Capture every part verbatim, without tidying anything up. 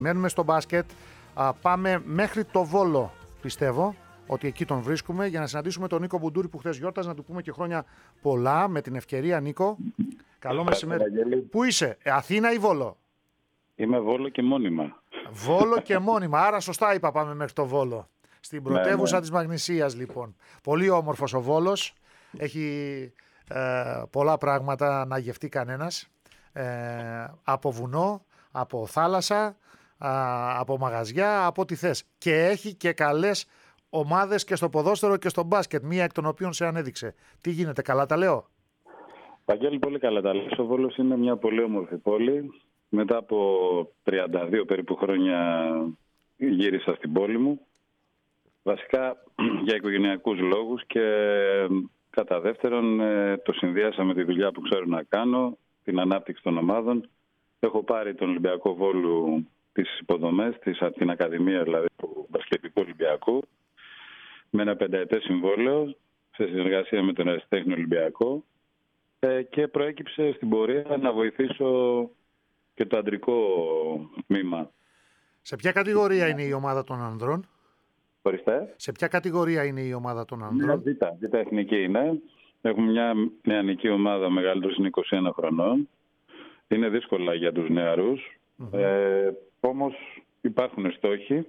Μένουμε στο μπάσκετ, α, πάμε μέχρι το Βόλο, πιστεύω ότι εκεί τον βρίσκουμε, για να συναντήσουμε τον Νίκο Μπουντούρη που χθες γιόρταζε, να του πούμε και χρόνια πολλά με την ευκαιρία. Νίκο, καλό μεσημέρι. Πού είσαι, Αθήνα ή Βόλο? Είμαι Βόλο και μόνιμα. Βόλο και μόνιμα, άρα σωστά είπα, πάμε μέχρι το Βόλο. Στην πρωτεύουσα ναι, ναι. της Μαγνησίας, λοιπόν. Πολύ όμορφος ο Βόλος, έχει ε, πολλά πράγματα να γευτεί κανένας, ε, από βουνό, από θάλασσα, από μαγαζιά, από ό,τι θες. Και έχει και καλές ομάδες και στο ποδόσφαιρο και στο μπάσκετ, μία εκ των οποίων σε ανέδειξε. Τι γίνεται, καλά τα λέω? Παγγέλη, πολύ καλά τα λέω. Ο Βόλος είναι μια πολύ όμορφη πόλη. Μετά από τριάντα δύο περίπου χρόνια γύρισα στην πόλη μου. Βασικά για οικογενειακούς λόγους και κατά δεύτερον το συνδυάσα με τη δουλειά που ξέρω να κάνω, την ανάπτυξη των ομάδων. Έχω πάρει τον Ολυμπιακό Βόλου τις υποδομές, την Ακαδημία δηλαδή του Μπασκετικού Ολυμπιακού, με ένα πενταετές συμβόλαιο σε συνεργασία με τον Ερασιτέχνη Ολυμπιακό και προέκυψε στην πορεία να βοηθήσω και το αντρικό τμήμα. Σε ποια κατηγορία είναι η ομάδα των ανδρών? Ορίστε. Σε ποια κατηγορία είναι η ομάδα των ανδρών? Δίτα, δίτα εθνική είναι. Έχουμε μια νεανική ομάδα, μεγαλύτερος είναι είκοσι ένα χρονών. Είναι δύσκολα για τους νεαρούς. Mm-hmm. Ε, όμως υπάρχουν στόχοι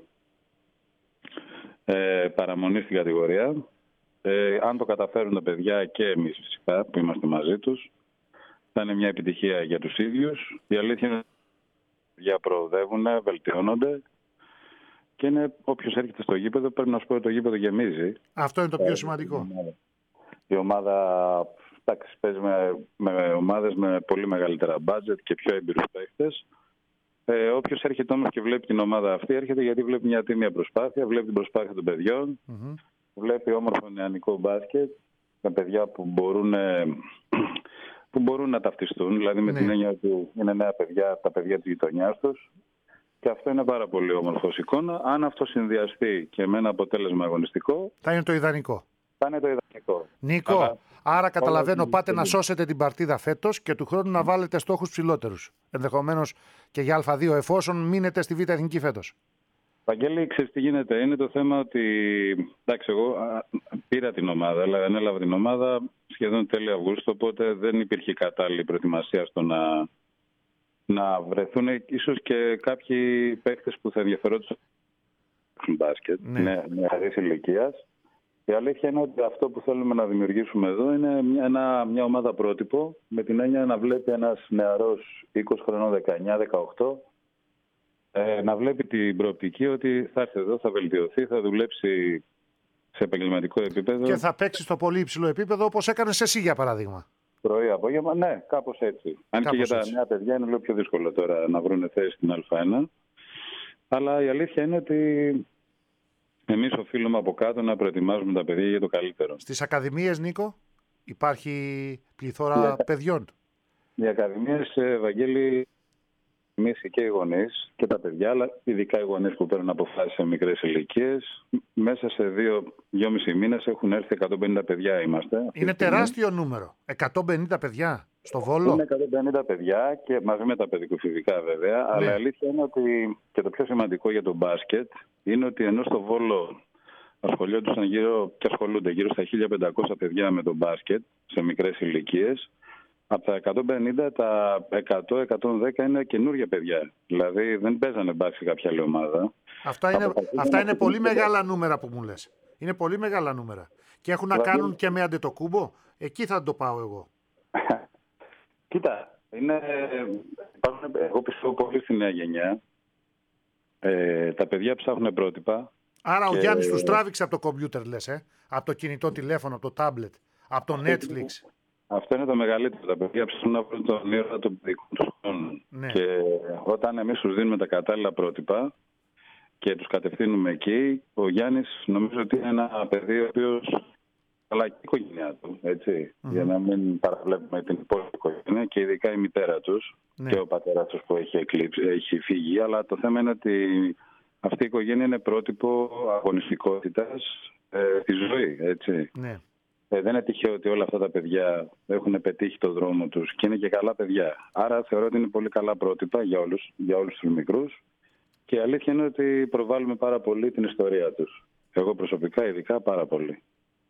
ε, παραμονή στην κατηγορία. Ε, αν το καταφέρουν τα παιδιά και εμείς φυσικά που είμαστε μαζί τους, θα είναι μια επιτυχία για τους ίδιους. Η αλήθεια είναι ότι τα παιδιά προοδεύουν, βελτιώνονται και είναι, όποιος έρχεται στο γήπεδο, πρέπει να σου πω ότι το γήπεδο γεμίζει. Αυτό είναι το πιο σημαντικό. Η ομάδα, εντάξει, παίζει με, με ομάδες με πολύ μεγαλύτερα μπάτζετ και πιο έμπειρους παίχτες. Ε, όποιος έρχεται όμως και βλέπει την ομάδα αυτή, έρχεται γιατί βλέπει μια τίμια προσπάθεια, βλέπει την προσπάθεια των παιδιών, mm-hmm. βλέπει όμορφο νεανικό μπάσκετ, με παιδιά που μπορούν, που μπορούν να ταυτιστούν, δηλαδή με ναι. την έννοια ότι είναι νέα παιδιά, τα παιδιά της γειτονιάς τους. Και αυτό είναι πάρα πολύ όμορφος εικόνα. Αν αυτό συνδυαστεί και με ένα αποτέλεσμα αγωνιστικό, θα είναι το ιδανικό. Θα είναι το ιδανικό. Νίκο, άρα, άρα καταλαβαίνω, πάτε να σώσετε την παρτίδα φέτος και του χρόνου να βάλετε στόχους ψηλότερους. Ενδεχομένως και για Α2, εφόσον μείνετε στη Β' Εθνική φέτος. Βαγγέλη, ξέρεις τι γίνεται. Είναι το θέμα ότι, εντάξει, εγώ πήρα την ομάδα, αλλά ανέλαβα την ομάδα σχεδόν τέλη Αυγούστου, οπότε δεν υπήρχε κατάλληλη προετοιμασία στο να, να βρεθούν ίσως και κάποιοι παίκτες που θα ενδιαφερόντουσαν στο μπάσκετ, ναι. νεαρής ηλικίας. Η αλήθεια είναι ότι αυτό που θέλουμε να δημιουργήσουμε εδώ είναι μια, ένα, μια ομάδα πρότυπο, με την έννοια να βλέπει ένας νεαρός είκοσι χρονών, δεκαεννιά δεκαοκτώ, ε, να βλέπει την προοπτική ότι θα έρθει εδώ, θα βελτιωθεί, θα δουλέψει σε επαγγελματικό επίπεδο. Και θα παίξει στο πολύ υψηλό επίπεδο, όπως έκανες εσύ για παράδειγμα. Πρωί, απόγευμα, ναι, κάπως έτσι. Αν κάπως και για τα έτσι. Νέα παιδιά είναι λίγο πιο δύσκολο τώρα να βρουν θέση στην Α1. Αλλά η αλήθεια είναι ότι εμείς οφείλουμε από κάτω να προετοιμάζουμε τα παιδιά για το καλύτερο. Στις ακαδημίες, Νίκο, υπάρχει πληθώρα yeah. παιδιών. Οι ακαδημίες, Ευαγγέλη, εμείς και οι γονείς και τα παιδιά, αλλά ειδικά οι γονείς που παίρνουν αποφάσεις σε μικρές ηλικίες, μέσα σε δύο, δυόμισι μήνες έχουν έρθει εκατόν πενήντα παιδιά είμαστε. Είναι τεράστιο νούμερο. εκατόν πενήντα παιδιά στο Βόλο. Είναι εκατόν πενήντα παιδιά και μαζί με τα παιδικοφυσικά βέβαια. Ναι. Αλλά η αλήθεια είναι ότι και το πιο σημαντικό για το μπάσκετ είναι ότι ενώ στο Βόλο ασχολιόντουσαν γύρω και ασχολούνται γύρω στα χίλια πεντακόσια παιδιά με το μπάσκετ σε μικρές ηλικίες, από τα εκατόν πενήντα, τα εκατό με εκατόν δέκα είναι καινούργια παιδιά. Δηλαδή δεν παίζανε μπάσκετ κάποια άλλη ομάδα. Αυτά είναι, αυτά είναι πολύ μεγάλα νούμερα που μου λες. Είναι πολύ μεγάλα νούμερα. Και έχουν να δηλαδή κάνουν και με Αντετοκούμπο. Εκεί θα το πάω εγώ. Κοίτα, είναι, υπάρχουν, εγώ πιστεύω πολύ στη νέα γενιά. Ε, τα παιδιά ψάχνουν πρότυπα. Άρα και ο Γιάννης τους τράβηξε από το κομπιούτερ, λες, ε? Από το κινητό τηλέφωνο, από το τάμπλετ, από το Netflix. Αυτό είναι το μεγαλύτερο. Τα παιδιά ψάχνουν να βρουν τον ήρωα των παιδικών τους χρόνων. Ναι. Και όταν εμείς τους δίνουμε τα κατάλληλα πρότυπα και τους κατευθύνουμε εκεί, ο Γιάννης νομίζω ότι είναι ένα παιδί ο οποίος, αλλά και η οικογένειά του, έτσι, mm-hmm. για να μην παραβλέπουμε την υπόλοιπη οικογένεια και ειδικά η μητέρα τους ναι. και ο πατέρας τους που έχει, εκλείψει, έχει φύγει. Αλλά το θέμα είναι ότι αυτή η οικογένεια είναι πρότυπο αγωνιστικότητας ε, στη ζωή, έτσι. Ναι. Ε, δεν είναι τυχαίο ότι όλα αυτά τα παιδιά έχουν πετύχει το δρόμο τους και είναι και καλά παιδιά. Άρα θεωρώ ότι είναι πολύ καλά πρότυπα για όλους, για όλους τους μικρούς και η αλήθεια είναι ότι προβάλλουμε πάρα πολύ την ιστορία τους. Εγώ προσωπικά ειδικά πάρα πολύ.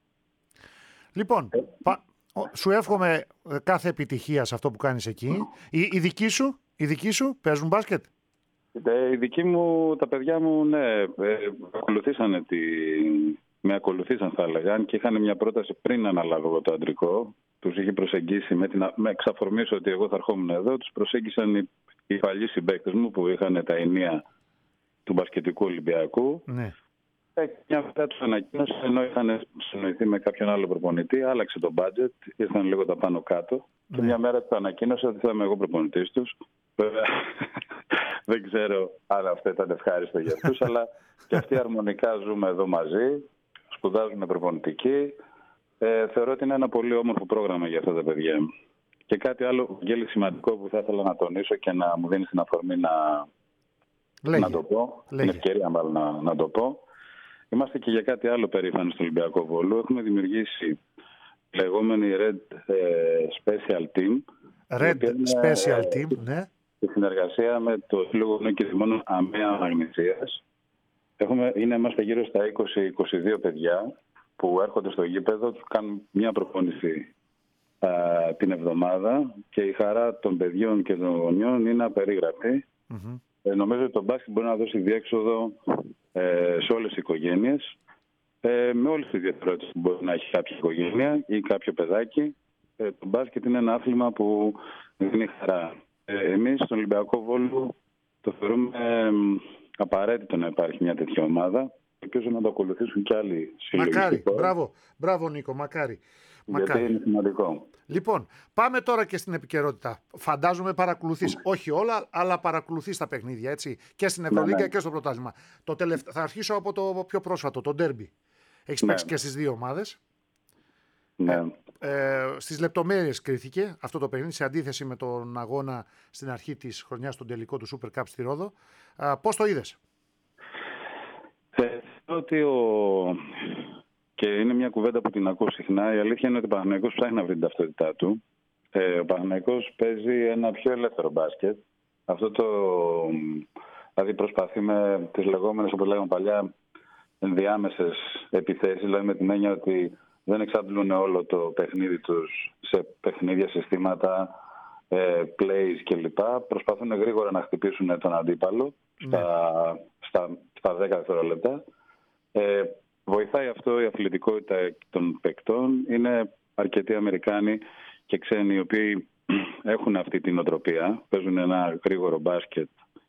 Λοιπόν, πα, σου εύχομαι κάθε επιτυχία σε αυτό που κάνεις εκεί. Οι, οι δικοί σου, οι δικοί σου παίζουν μπάσκετ? Οι δικοί μου, τα παιδιά μου, ναι, ε, ακολουθήσανε τη... με ακολουθήσαν θα έλεγα, και είχαν μια πρόταση πριν αναλάβω εγώ το αντρικό. Τους είχε προσεγγίσει με, την, με εξαφορμής ότι εγώ θα ερχόμουν εδώ. Τους προσέγγισαν οι, οι παλιοί συμπαίκτες μου που είχαν τα ενία του μπασκετικού Ολυμπιακού. Ναι. Ε, μια μέρα τους ανακοίνωσε, ενώ είχαν συνοηθεί με κάποιον άλλο προπονητή, άλλαξε το budget, ήρθαν λίγο τα πάνω κάτω. Ναι. Και μια μέρα τους ανακοίνωσε ότι θα είμαι εγώ προπονητής τους. Βέβαια, δεν ξέρω αν αυτό ήταν ευχάριστο για αυτούς, αλλά και αυτοί αρμονικά ζούμε εδώ μαζί, σπουδάζουμε προπονητική. Ε, θεωρώ ότι είναι ένα πολύ όμορφο πρόγραμμα για αυτά τα παιδιά. Και κάτι άλλο, Γέλη, σημαντικό που θα ήθελα να τονίσω και να μου δίνει την αφορμή να, να το πω, Λέγε. την ευκαιρία μάλλον να, να το πω. Είμαστε και για κάτι άλλο περήφανοι στο Ολυμπιακό Βόλου. Έχουμε δημιουργήσει λεγόμενη Red ε, Special Team. Red Special Team, ναι. Στη συνεργασία με το Σύλλογο Νέων και Δημόνων ΑΜΕΑ Μαγνησίας. Έχουμε, είναι, είμαστε γύρω στα είκοσι με είκοσι δύο παιδιά που έρχονται στο γήπεδο, τους κάνουν μια προπόνηση α, την εβδομάδα και η χαρά των παιδιών και των γονιών είναι απερίγραπτη. Mm-hmm. Ε, νομίζω ότι το μπάσκετ μπορεί να δώσει διέξοδο ε, σε όλες τις οικογένειες, ε, με όλες τις ιδιαιτερότητες που μπορεί να έχει κάποια οικογένεια ή κάποιο παιδάκι. Ε, το μπάσκετ είναι ένα άθλημα που δίνει χαρά. Ε, εμείς στον Ολυμπιακό Βόλου το θεωρούμε ε, απαραίτητο να υπάρχει μια τέτοια ομάδα. Ελπίζω να το ακολουθήσουν κι άλλοι σύλλογοι. Μακάρι. Μπράβο. Μπράβο, Νίκο. Μακάρι. Γιατί Μακάρι. είναι σημαντικό. Λοιπόν, πάμε τώρα και στην επικαιρότητα. Φαντάζομαι παρακολουθείς, όχι όλα, αλλά παρακολουθείς τα παιχνίδια, έτσι, και στην Ευρωλίγκα ναι, ναι. και στο πρωτάθλημα. Το τελευ... Θα αρχίσω από το πιο πρόσφατο, το ντέρμπι. Έχεις ναι. παίξει και στις δύο ομάδες. Ναι. Ε, ε, στις λεπτομέρειες κρίθηκε αυτό το παιχνίδι, σε αντίθεση με τον αγώνα στην αρχή της χρονιάς, στον τελικό του Super Cup στη Ρόδο. Ε, πώς το είδες? Θεωρώ ότι ο... και είναι μια κουβέντα που την ακούω συχνά. Η αλήθεια είναι ότι ο Παναθηναϊκός ψάχνει να βρει την ταυτότητά του. Ε, ο Παναθηναϊκός παίζει ένα πιο ελεύθερο μπάσκετ. Αυτό το... Δηλαδή προσπαθεί με τις λεγόμενες, όπως λέγαμε παλιά, ενδιάμεσες επιθέσεις. Δηλαδή με την έννοια ότι δεν εξαντλούν όλο το παιχνίδι τους σε παιχνίδια, συστήματα, ε, plays κλπ. Προσπαθούν γρήγορα να χτυπήσουν τον αντίπαλο στα, στα, στα δέκα δευτερόλεπτα. Ε, βοηθάει αυτό η αθλητικότητα των παικτών. Είναι αρκετοί Αμερικάνοι και ξένοι οι οποίοι έχουν αυτή την οτροπία. Παίζουν ένα γρήγορο μπάσκετ.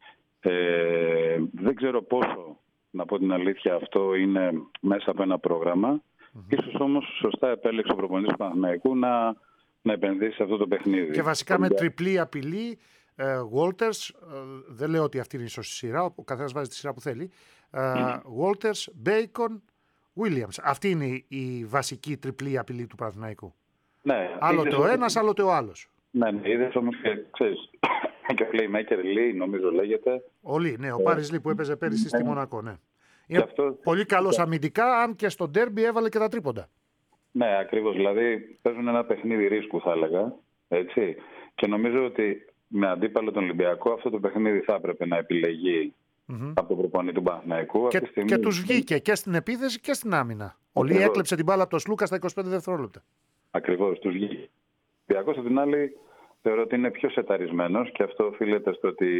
Ε, δεν ξέρω πόσο, να πω την αλήθεια, αυτό είναι μέσα από ένα πρόγραμμα. Mm-hmm. Ίσως όμως σωστά επέλεξε ο προπονητής του Παναθηναϊκού να, να επενδύσει σε αυτό το παιχνίδι. Και βασικά με τριπλή απειλή, ε, Walters, ε, δεν λέω ότι αυτή είναι η σωστή σειρά, ο καθένας βάζει τη σειρά που θέλει, ε, mm. Walters, Bacon, Williams. Αυτή είναι η, η βασική τριπλή απειλή του Παναθηναϊκού. Ναι, άλλοτε ο ένας, άλλοτε ο άλλος. Ναι, ναι, είδες όμως και ξέρεις, και ο Playmaker Lee νομίζω λέγεται. Ο Lee, ναι, ο Πάρις Lee που έπαιζε πέρυσι στη Μονακό, ναι. Είναι αυτό... πολύ καλός αμυντικά, αν και στο ντέρμπι έβαλε και τα τρίποντα. Ναι, ακριβώς. Δηλαδή παίζουν ένα παιχνίδι ρίσκου, θα έλεγα. Έτσι. Και νομίζω ότι με αντίπαλο τον Ολυμπιακό αυτό το παιχνίδι θα έπρεπε να επιλεγεί mm-hmm. από τον προπονητή του Παναθηναϊκού. Και, στιγμή... και τους βγήκε και στην επίθεση και στην άμυνα. Ο Λί έκλεψε την μπάλα από τον Σλούκα στα είκοσι πέντε δευτερόλεπτα. Ακριβώς, τους βγήκε. Ο Ολυμπιακός από την άλλη θεωρώ ότι είναι πιο σεταρισμένος και αυτό οφείλεται στο ότι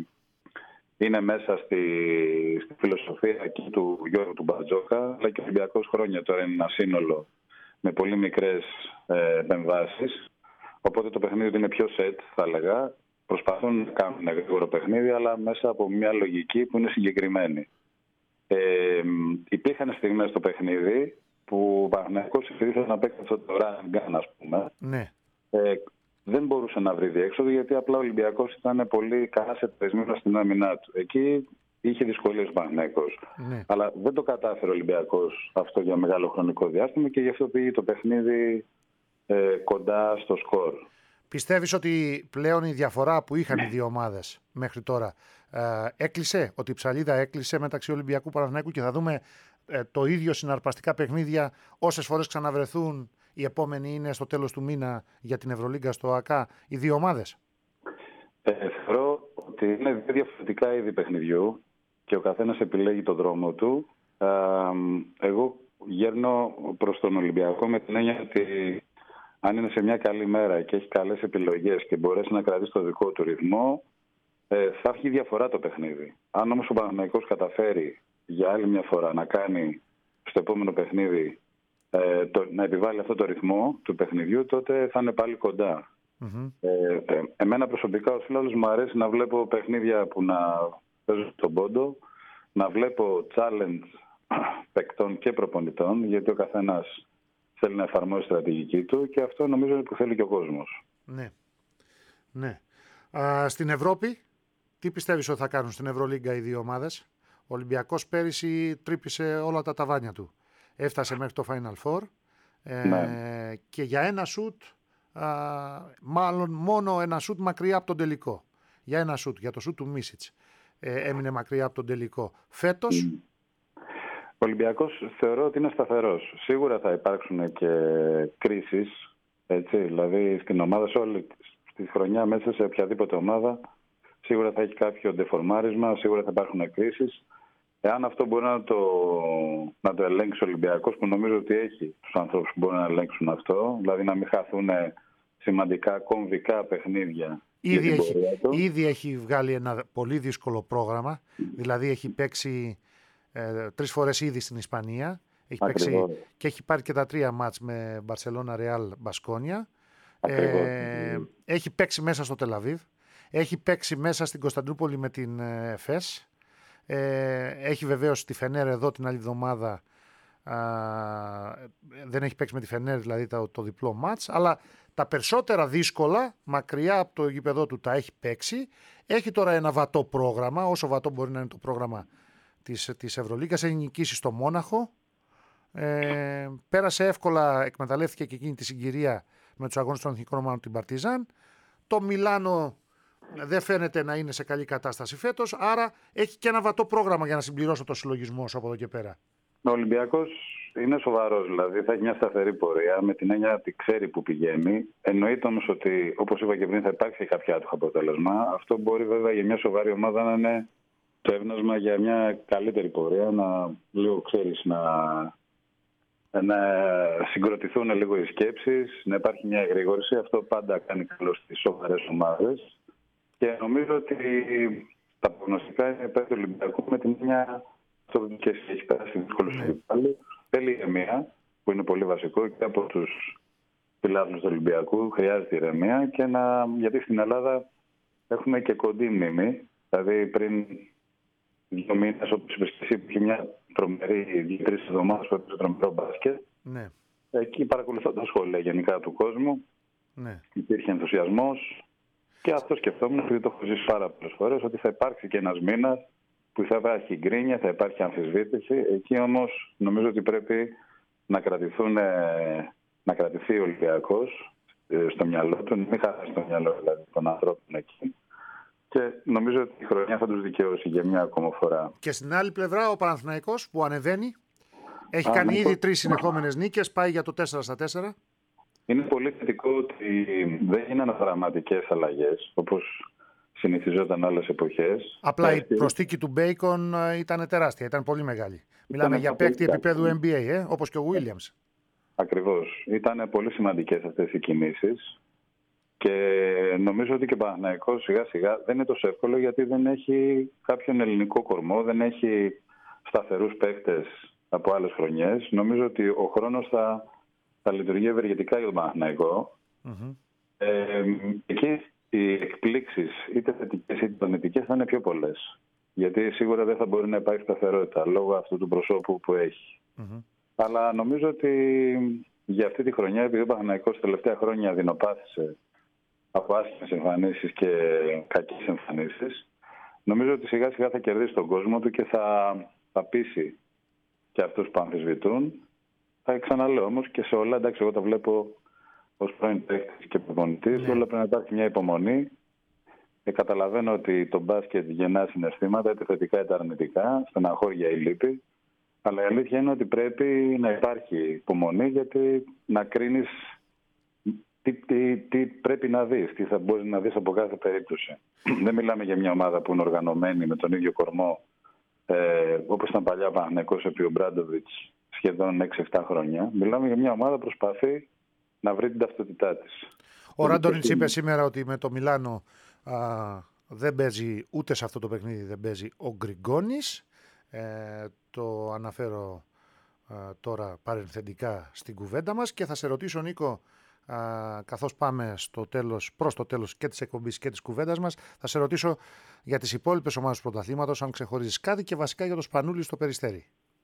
είναι μέσα στη, στη φιλοσοφία εκεί του Γιώργου του Μπατζόκα, αλλά και ο Ολυμπιακός χρόνια τώρα είναι ένα σύνολο με πολύ μικρές ε, επεμβάσεις. Οπότε το παιχνίδι είναι πιο σετ, θα έλεγα. Προσπαθούν να κάνουν γρήγορο παιχνίδι, αλλά μέσα από μια λογική που είναι συγκεκριμένη. Ε, υπήρχαν στιγμές στο παιχνίδι που ο Παναθηναϊκός ήθελε να παίξει αυτό το run gun, ας πούμε. Ναι. Ε, δεν μπορούσε να βρει διέξοδο γιατί απλά ο Ολυμπιακός ήταν πολύ καλά σεταρισμένος στην άμυνά του. Εκεί είχε δυσκολίες ο Παναθηναϊκός. Ναι. Αλλά δεν το κατάφερε ο Ολυμπιακός αυτό για μεγάλο χρονικό διάστημα και γι' αυτό πήγε το παιχνίδι ε, κοντά στο σκορ. Πιστεύεις ότι πλέον η διαφορά που είχαν οι δύο ομάδες μέχρι τώρα ε, έκλεισε, ότι η ψαλίδα έκλεισε μεταξύ Ολυμπιακού Παναθηναϊκού και θα δούμε ε, το ίδιο συναρπαστικά παιχνίδια όσες φορές ξαναβρεθούν? Η επόμενη είναι στο τέλος του μήνα για την Ευρωλίγκα στο ΑΚΑ οι δύο ομάδες. Ε, θεωρώ ότι είναι δύο διαφορετικά είδη παιχνιδιού. και ο καθένας επιλέγει το δρόμο του. Εγώ γέρνω προς τον Ολυμπιακό με την έννοια ότι αν είναι σε μια καλή μέρα και έχει καλές επιλογές και μπορέσει να κρατήσει το δικό του ρυθμό, θα έχει διαφορά το παιχνίδι. Αν όμως ο Παναθηναϊκός καταφέρει για άλλη μια φορά να κάνει στο επόμενο παιχνίδι, ε, το, να επιβάλλει αυτό το ρυθμό του παιχνιδιού, τότε θα είναι πάλι κοντά. Mm-hmm. Ε, ε, εμένα προσωπικά ως φίλος μου αρέσει να βλέπω παιχνίδια που να παίζουν στον πόντο, να βλέπω challenge παικτών και προπονητών, γιατί ο καθένας θέλει να εφαρμόσει στρατηγική του και αυτό νομίζω που θέλει και ο κόσμος. Ναι. ναι. Α, στην Ευρώπη, τι πιστεύεις ότι θα κάνουν στην Ευρωλίγκα οι δύο ομάδες? Ο Ολυμπιακός πέρυσι τρύπησε όλα τα ταβάνια του. Έφτασε μέχρι το Final Four ε, ναι. και για ένα σουτ, α, μάλλον μόνο ένα σουτ μακριά από τον τελικό. Για ένα σουτ, για το σουτ του Μίσιτς ε, έμεινε μακριά από τον τελικό. Φέτος... Mm. Ο Ολυμπιακός θεωρώ ότι είναι σταθερός. Σίγουρα θα υπάρξουν και κρίσεις, έτσι, δηλαδή στην ομάδα, σε όλη τη χρονιά, μέσα σε οποιαδήποτε ομάδα, σίγουρα θα έχει κάποιο ντεφορμάρισμα, σίγουρα θα υπάρχουν κρίσεις. Εάν αυτό μπορεί να το, να το ελέγξει ο Ολυμπιακός, που νομίζω ότι έχει τους ανθρώπους που μπορούν να ελέγξουν αυτό, δηλαδή να μην χαθούν σημαντικά κομβικά παιχνίδια. Ήδη έχει, ήδη έχει βγάλει ένα πολύ δύσκολο πρόγραμμα, mm. δηλαδή έχει παίξει ε, τρεις φορές ήδη στην Ισπανία, έχει παίξει, και έχει πάρει και τα τρία μάτς με Μπαρσελόνα, Ρεάλ, Μπασκόνια, ε, έχει παίξει μέσα στο Τελαβίβ, έχει παίξει μέσα στην Κωνσταντινούπολη με την ΕΦΕΣ. Ε, έχει βεβαίως τη Φενέρ εδώ την άλλη εβδομάδα, α, δεν έχει παίξει με τη Φενέρ δηλαδή το, το διπλό μάτς, αλλά τα περισσότερα δύσκολα μακριά από το γήπεδό του τα έχει παίξει. Έχει τώρα ένα βατό πρόγραμμα, όσο βατό μπορεί να είναι το πρόγραμμα της, της Ευρωλίγκας. Έχει νικήσει στο Μόναχο, ε, πέρασε εύκολα, εκμεταλλεύτηκε και εκείνη τη συγκυρία με τους αγώνες των εθνικών ομάδων την Παρτίζαν. Το Μιλάνο δεν φαίνεται να είναι σε καλή κατάσταση φέτος, άρα έχει και ένα βατό πρόγραμμα για να συμπληρώσω το συλλογισμό σου από εδώ και πέρα. Ο Ολυμπιακός είναι σοβαρός, δηλαδή θα έχει μια σταθερή πορεία, με την έννοια ότι ξέρει που πηγαίνει. Εννοείται όμως ότι, όπως είπα και πριν, θα υπάρξει κάποιο άτυχο αποτέλεσμα. Αυτό μπορεί βέβαια για μια σοβαρή ομάδα να είναι το έβνασμα για μια καλύτερη πορεία, να λίγο ξέρεις να, να συγκροτηθούν λίγο οι σκέψεις, να υπάρχει μια εγρήγορση. Αυτό πάντα κάνει καλό στις σοβαρές ομάδες. Και νομίζω ότι τα προγνωστικά είναι υπέρ του Ολυμπιακού, με την μια αυτό και έχει περάσει δύσκολο πάλι. Θέλει ηρεμία, που είναι πολύ βασικό και από τους φιλάθλους του Ολυμπιακού. Χρειάζεται ηρεμία, και να, γιατί στην Ελλάδα έχουμε και κοντή μνήμη. Δηλαδή πριν δύο μήνες, όπως είπες και εσύ, που είχε μια τρομερή δύο-τρεις εβδομάδες που έπαιζε τρομερό μπάσκετ. Ναι. Εκεί παρακολουθώ τα σχόλια γενικά του κόσμου. Ναι. Υπήρχε ενθουσιασμός. Και αυτό σκεφτόμουν, επειδή το έχω ζήσει πάρα πολλές φορές, ότι θα υπάρξει και ένας μήνας που θα υπάρχει γκρίνια, θα υπάρχει αμφισβήτηση. Εκεί όμως νομίζω ότι πρέπει να, κρατηθούν, να κρατηθεί ο Ολυμπιακός στο μυαλό του, να μην χάσει στο μυαλό δηλαδή των ανθρώπων εκεί. Και νομίζω ότι η χρονιά θα τους δικαιώσει για μια ακόμα φορά. Και στην άλλη πλευρά ο Παναθηναϊκός που ανεβαίνει, έχει Α, κάνει ήδη τρεις συνεχόμενες νίκες, πάει για το τέσσερα στα τέσσερα. Είναι πολύ θετικό ότι δεν γίνανε δραματικές αλλαγές, όπως συνηθιζόταν άλλες εποχές. Απλά η προσθήκη του Μπέικον ήταν τεράστια, ήταν πολύ μεγάλη. Μιλάμε για παίκτη επίπεδου N B A, ε, όπως και ο Williams. Ακριβώς. Ήταν πολύ σημαντικές αυτές οι κινήσεις. Και νομίζω ότι και ο Παναθηναϊκός σιγά σιγά δεν είναι τόσο εύκολο, γιατί δεν έχει κάποιον ελληνικό κορμό, δεν έχει σταθερούς παίκτες από άλλες χρονιές. Νομίζω ότι ο χρόνος θα... θα λειτουργεί ευεργετικά για τον Παναθηναϊκό. Mm-hmm. Ε, εκεί οι εκπλήξεις, είτε θετικές είτε αρνητικές, θα είναι πιο πολλές. Γιατί σίγουρα δεν θα μπορεί να υπάρχει σταθερότητα λόγω αυτού του προσώπου που έχει. Mm-hmm. Αλλά νομίζω ότι για αυτή τη χρονιά, επειδή ο Παναθηναϊκός τελευταία χρόνια δεινοπάθησε από άσχημες εμφανίσεις και κακές εμφανίσεις, νομίζω ότι σιγά σιγά θα κερδίσει τον κόσμο του και θα, θα πείσει και αυτούς που αμφισβητούν. Θα ξαναλέω όμως και σε όλα, εντάξει, εγώ τα βλέπω ως πρώην παίκτης και προπονητής, όλα πρέπει να υπάρχει μια υπομονή. Και καταλαβαίνω ότι το μπάσκετ γεννά συναισθήματα, είτε θετικά είτε αρνητικά, στεναχώρια ή λύπη. Αλλά η αλήθεια είναι ότι πρέπει να υπάρχει υπομονή, γιατί να κρίνεις τι, τι, τι πρέπει να δεις, τι θα μπορείς να δεις από κάθε περίπτωση. Δεν μιλάμε για μια ομάδα που είναι οργανωμένη με τον ίδιο κορμό ε, όπως ήταν παλιά Παναθηναϊκός επί ο Μπράντοβιτς σχεδόν έξι εφτά χρόνια. Μιλάμε για μια ομάδα που προσπαθεί να βρει την ταυτότητά της. Ο Ράντονιτς είπε σήμερα ότι με το Μιλάνο α, δεν παίζει ούτε σε αυτό το παιχνίδι, δεν παίζει ο Γκριγκόνης. Ε, το αναφέρω α, τώρα παρενθεντικά στην κουβέντα μας και θα σε ρωτήσω, Νίκο, α, καθώς πάμε στο τέλος, προς το τέλος και της εκπομπής και της κουβέντας μας, θα σε ρωτήσω για τις υπόλοιπες ομάδες του πρωταθλήματος, αν ξεχωρίζεις κάτι, και βασικά για το Σπανούλη στο Περιστέρι.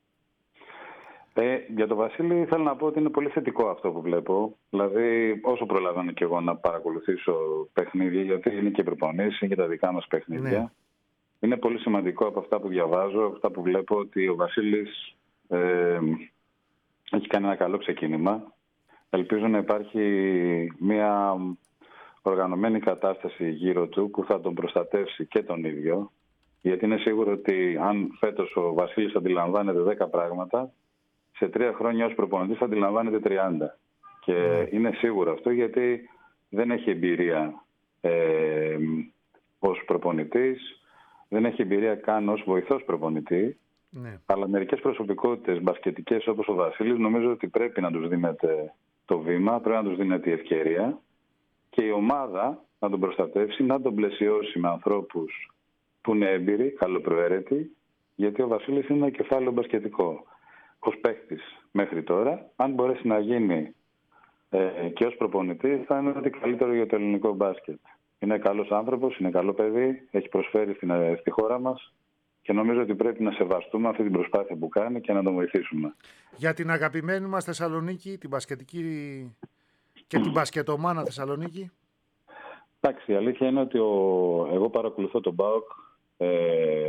Ε, για τον Βασίλη θέλω να πω ότι είναι πολύ θετικό αυτό που βλέπω. Δηλαδή, όσο προλαβαίνω και εγώ να παρακολουθήσω παιχνίδια, γιατί είναι και προπονήσεις, είναι και τα δικά μας παιχνίδια. Ναι. Είναι πολύ σημαντικό από αυτά που διαβάζω, από αυτά που βλέπω, ότι ο Βασίλης ε, έχει κάνει ένα καλό ξεκίνημα. Ελπίζω να υπάρχει μια οργανωμένη κατάσταση γύρω του που θα τον προστατεύσει και τον ίδιο. Γιατί είναι σίγουρο ότι αν φέτος ο Βασίλης αντιλαμβάνεται δέκα πράγματα, σε τρία χρόνια ως προπονητής θα αντιλαμβάνεται τριάντα. Και είναι σίγουρο αυτό γιατί δεν έχει εμπειρία ε, ως προπονητής, δεν έχει εμπειρία καν ως βοηθός προπονητή. Ναι. Αλλά μερικές προσωπικότητες μπασκετικές όπως ο Βασίλης νομίζω ότι πρέπει να τους δίνεται το βήμα, πρέπει να τους δίνεται η ευκαιρία και η ομάδα να τον προστατεύσει, να τον πλαισιώσει με ανθρώπους που είναι έμπειροι, καλοπροαίρετοι, γιατί ο Βασίλης είναι ένα κεφάλαιο μπασκετικό. Ως παίκτης μέχρι τώρα, αν μπορέσει να γίνει ε, και ως προπονητής, θα είναι ό,τι καλύτερο για το ελληνικό μπάσκετ. Είναι καλός άνθρωπος, είναι καλό παιδί, έχει προσφέρει στην, στη χώρα μας και νομίζω ότι πρέπει να σεβαστούμε αυτή την προσπάθεια που κάνει και να τον βοηθήσουμε. Για την αγαπημένη μας Θεσσαλονίκη, την μπασκετική και την μπασκετομάνα Θεσσαλονίκη. Εντάξει, η αλήθεια είναι ότι ο, εγώ παρακολουθώ τον ΠΑΟΚ ε,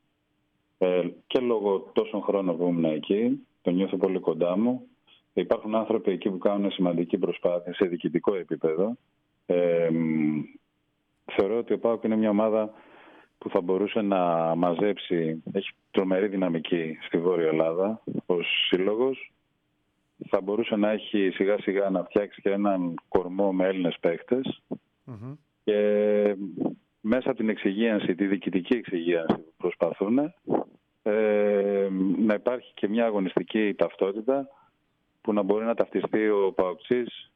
ε, και λόγω τόσων χρόνων που ήμουν εκεί, το νιώθω πολύ κοντά μου. Υπάρχουν άνθρωποι εκεί που κάνουν σημαντική προσπάθεια σε διοικητικό επίπεδο. Ε, θεωρώ ότι ο ΠΑΟΚ είναι μια ομάδα που θα μπορούσε να μαζέψει, έχει τρομερή δυναμική στη Βόρεια Ελλάδα ως σύλλογος. Θα μπορούσε να έχει σιγά σιγά να φτιάξει και έναν κορμό με Έλληνες παίκτες. Mm-hmm. Και μέσα από την εξυγίανση, τη διοικητική εξυγίανση που προσπαθούν, ε, να υπάρχει και μια αγωνιστική ταυτότητα που να μπορεί να ταυτιστεί ο Παοξής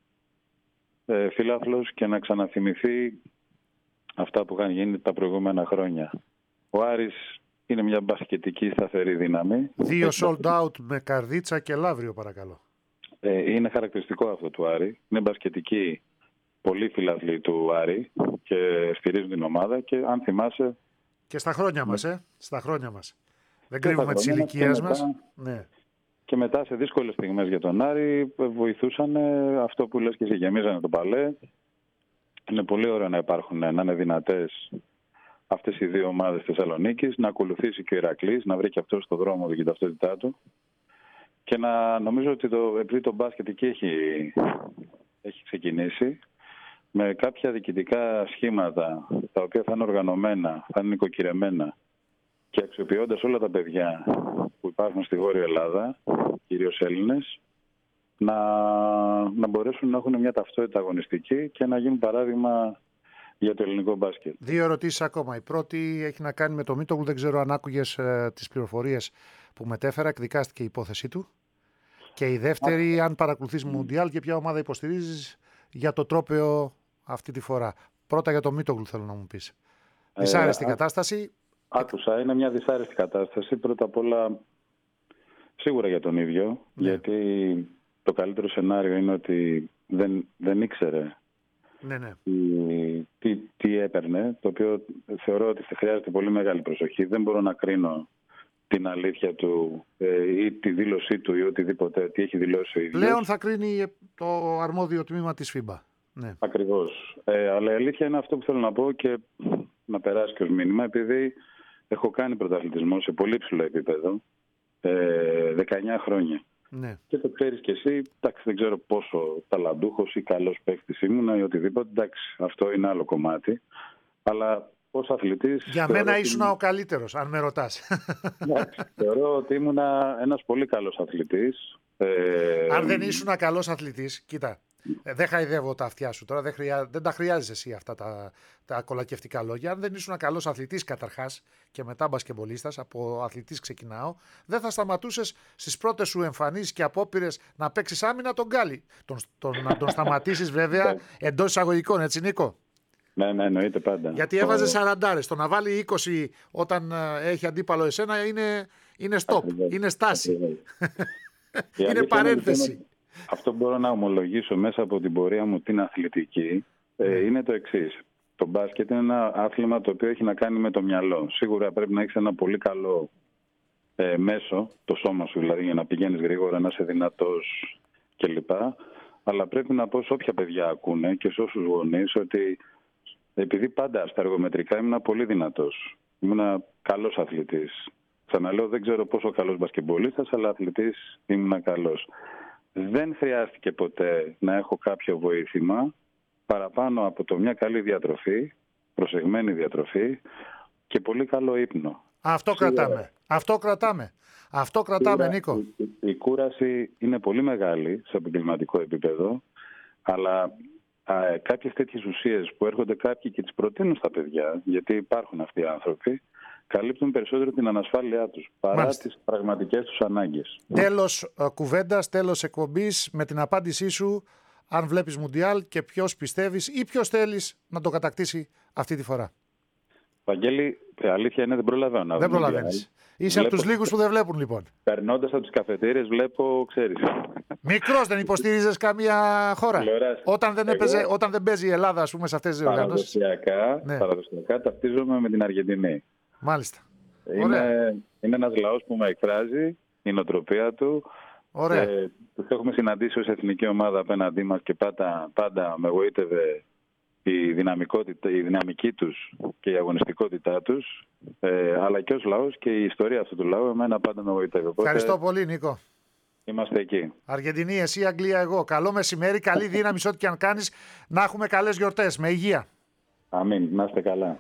ε, φιλάθλος και να ξαναθυμηθεί αυτά που είχαν γίνει τα προηγούμενα χρόνια. Ο Άρης είναι μια μπασκετική σταθερή δύναμη. Δύο sold out με Καρδίτσα και Λαύριο, παρακαλώ. Ε, είναι χαρακτηριστικό αυτό του Άρη. Είναι μπασκετική, πολύ φιλαθλοί του Άρη και στηρίζουν την ομάδα και αν θυμάσαι... Και στα χρόνια μας, ε. Στα χρόνια μας. Δεν κρύβουμε τις ηλικίες μας. Ναι. Και μετά σε δύσκολες στιγμές για τον Άρη βοηθούσαν αυτό που λες και εσύ, γεμίζανε το παλέ. Είναι πολύ ωραίο να υπάρχουν, να είναι δυνατές αυτές οι δύο ομάδες της Θεσσαλονίκης, να ακολουθήσει και ο Ηρακλής, να βρει και αυτός το δρόμο του και την ταυτότητά του. Και να νομίζω ότι το, επειδή το μπάσκετ εκεί έχει, έχει ξεκινήσει, με κάποια διοικητικά σχήματα, τα οποία θα είναι οργανωμένα, θα είναι νοικοκυρεμένα και αξιοποιώντας όλα τα παιδιά που υπάρχουν στη Βόρεια Ελλάδα, κυρίως Έλληνες, να, να μπορέσουν να έχουν μια ταυτότητα αγωνιστική και να γίνουν παράδειγμα για το ελληνικό μπάσκετ. Δύο ερωτήσεις ακόμα. Η πρώτη έχει να κάνει με το Μίτογλου. Δεν ξέρω αν άκουγες ε, τις πληροφορίες που μετέφερα. Εκδικάστηκε η υπόθεσή του. Και η δεύτερη, Α. αν παρακολουθείς Μουντιάλ και ποια ομάδα υποστηρίζεις για το τρόπαιο αυτή τη φορά. Πρώτα για το Μίτογλου θέλω να μου πεις. Ε, δυσάρεστη α... κατάσταση. Άκουσα, είναι μια δυσάρεστη κατάσταση. Πρώτα απ' όλα σίγουρα για τον ίδιο. Ναι. Γιατί το καλύτερο σενάριο είναι ότι δεν, δεν ήξερε ναι, ναι. Τι, τι, τι έπαιρνε, το οποίο θεωρώ ότι χρειάζεται πολύ μεγάλη προσοχή. Δεν μπορώ να κρίνω την αλήθεια του ε, ή τη δήλωσή του ή οτιδήποτε, τι έχει δηλώσει ο ίδιος. Πλέον θα κρίνει το αρμόδιο τμήμα της φίμπα. Ναι. Ακριβώς. Ε, αλλά η αλήθεια είναι αυτό που θέλω να πω και να περάσει και ως μήνυμα, επειδή έχω κάνει πρωταθλητισμό σε πολύ ψηλό επίπεδο, ε, δεκαεννιά χρόνια. Ναι. Και το ξέρεις κι εσύ, εντάξει, δεν ξέρω πόσο ταλαντούχος ή καλός παίκτης ήμουνα ή οτιδήποτε, εντάξει, αυτό είναι άλλο κομμάτι. Αλλά ως αθλητής... Για μένα ήσουν ήμουν... ο καλύτερος, αν με ρωτάς. Εντάξει, θεωρώ ότι ήμουν ένας πολύ καλός αθλητής. Ε... Αν δεν ήσουν καλός αθλητής, κοίτα, Ε, δεν χαϊδεύω τα αυτιά σου τώρα, δεν, χρειά, δεν τα χρειάζεσαι εσύ αυτά τα, τα κολακευτικά λόγια. Αν δεν ήσουν καλός αθλητής καταρχάς και μετά μπασκεμπολίστας, από αθλητής ξεκινάω, δεν θα σταματούσες στις πρώτες σου εμφανίσεις και απόπειρες να παίξεις άμυνα τον Γκάλι. Τον, τον, να τον σταματήσεις βέβαια εντός εισαγωγικών, έτσι Νίκο. Ναι, ναι, εννοείται πάντα. Γιατί έβαζε σαραντάρες. Το να βάλει είκοσι όταν έχει αντίπαλο εσένα είναι, είναι stop, είναι στάση. Είναι παρένθεση. Είναι, αυτό μπορώ να ομολογήσω μέσα από την πορεία μου την αθλητική ε, είναι το εξής. Το μπάσκετ είναι ένα άθλημα το οποίο έχει να κάνει με το μυαλό. Σίγουρα πρέπει να έχεις ένα πολύ καλό ε, μέσο, το σώμα σου δηλαδή, για να πηγαίνεις γρήγορα, να είσαι δυνατός κλπ. Αλλά πρέπει να πω σε όποια παιδιά ακούνε και σε όσους γονείς ότι επειδή πάντα στα εργομετρικά ήμουν πολύ δυνατός. Ήμουν καλός αθλητής. Ξαναλέω, δεν ξέρω πόσο καλός μπασκεμπολίστας, αλλά αθλητής ήμουν καλός. Δεν χρειάστηκε ποτέ να έχω κάποιο βοήθημα παραπάνω από το μια καλή διατροφή, προσεγμένη διατροφή και πολύ καλό ύπνο. Αυτό Σίγουρα. κρατάμε. Αυτό κρατάμε. Αυτό κρατάμε, Σίγουρα, Νίκο. Η, η κούραση είναι πολύ μεγάλη σε επαγγελματικό επίπεδο, αλλά α, κάποιες τέτοιες ουσίες που έρχονται κάποιοι και τις προτείνουν στα παιδιά, γιατί υπάρχουν αυτοί οι άνθρωποι, καλύπτουν περισσότερο την ανασφάλειά τους παρά Μάλιστα. τις πραγματικές τους ανάγκες. Τέλος κουβέντας, τέλος εκπομπής με την απάντησή σου, αν βλέπεις Μουντιάλ και ποιος πιστεύεις ή ποιος θέλεις να το κατακτήσει αυτή τη φορά. Βαγγέλη, αλήθεια είναι δεν προλαβαίνω να δω. Δεν προλαβαίνεις. Είσαι βλέπω... από τους λίγους που δεν βλέπουν λοιπόν. Περνώντας από τις καφετέριες βλέπω, ξέρεις. Μικρός δεν υποστηρίζεις καμία χώρα. Όταν δεν, έπαιζε, όταν δεν παίζει η Ελλάδα, ας πούμε, σε αυτές τις οργανώσεις. Παραδοσιακά, ναι. παραδοσιακά ταυτίζομαι με την Αργεντινή. Μάλιστα. Είναι, είναι ένας λαός που με εκφράζει, η νοοτροπία του. Ωραία. Ε, τους έχουμε συναντήσει ως εθνική ομάδα απέναντί μας και πάντα, πάντα με εγωίτευε η, δυναμικότητα, η δυναμική τους και η αγωνιστικότητά τους, ε, αλλά και ως λαός και η ιστορία αυτού του λαού εμένα πάντα με εγωίτευε. Ευχαριστώ πολύ, Νίκο. Είμαστε εκεί. Αργεντινή, εσύ, Αγγλία, εγώ. Καλό μεσημέρι, καλή δύναμη σε ό,τι και αν κάνεις. Να έχουμε καλές γιορτές. Με υγεία. Αμήν. Να είστε καλά.